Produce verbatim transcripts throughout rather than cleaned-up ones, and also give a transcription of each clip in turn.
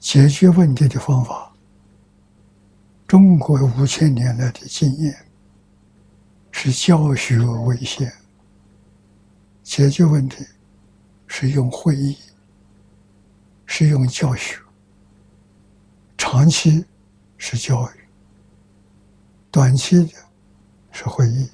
解决问题的方法，中国五千年来的经验是教学为先，解决问题是用会议，是用教学，长期是教育，短期的是会议，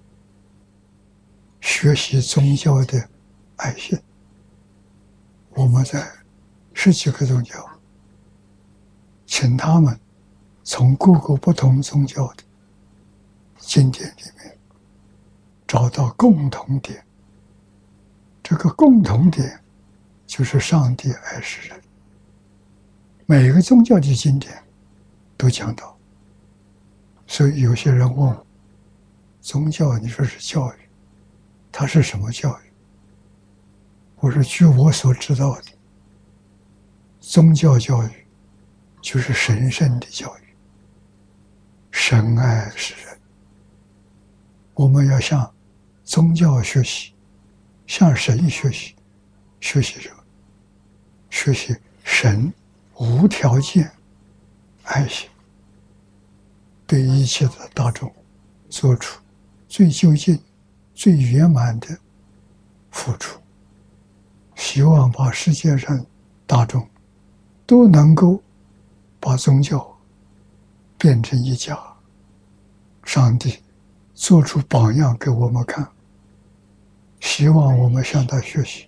学习宗教的爱心。我们在十几个宗教，请他们从各个不同宗教的经典里面找到共同点，这个共同点就是上帝爱世人。每个宗教的经典都讲到，所以有些人问我，宗教你说是教育，它是什么教育？我说据我所知道的，宗教教育就是神圣的教育，神爱世人。我们要向宗教学习，向神学习。学习什么？学习神无条件爱心，对一切的大众做出最究竟、最圆满的付出，希望把世界上大众都能够把宗教变成一家。上帝做出榜样给我们看，希望我们向他学习，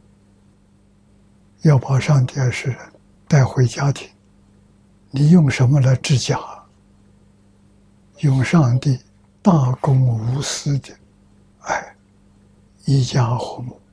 要把上帝爱世人带回家庭。你用什么来治家？用上帝大公无私的爱，一家和睦，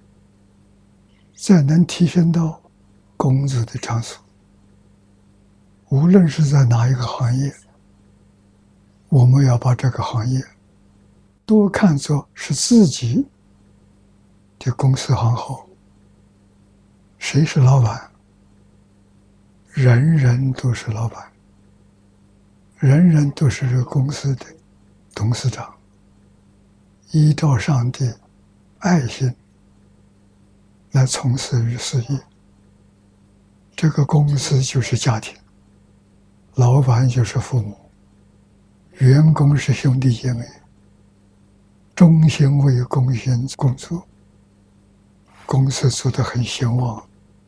再能提升到工作的场所。无论是在哪一个行业，我们要把这个行业多看作是自己的公司行号。谁是老板？人人都是老板，人人都是这个公司的董事长。依照上帝爱心来从事于事业，这个公司就是家庭，老板就是父母，员工是兄弟姐妹，忠心为公司工作，公司做得很兴旺。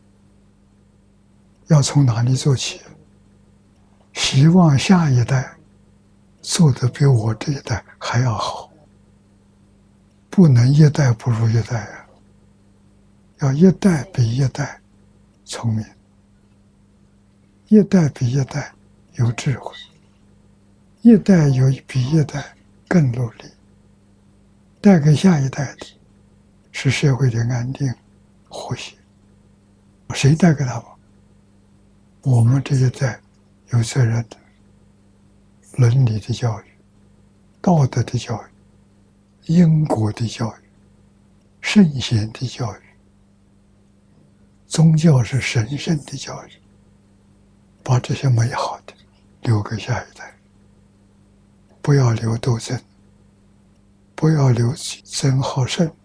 要从哪里做起？希望下一代做得比我这一代还要好，不能一代不如一代啊！要一代比一代聪明，一代比一代有智慧，一代有比一代更努力，带给下一代的是社会的安定和谐。谁带给他们？我们这一代有责任的，伦理的教育，道德的教育，因果的教育，圣贤的教育，宗教是神圣的教育，把这些美好的留给下一代，不要留斗争，不要留争好胜，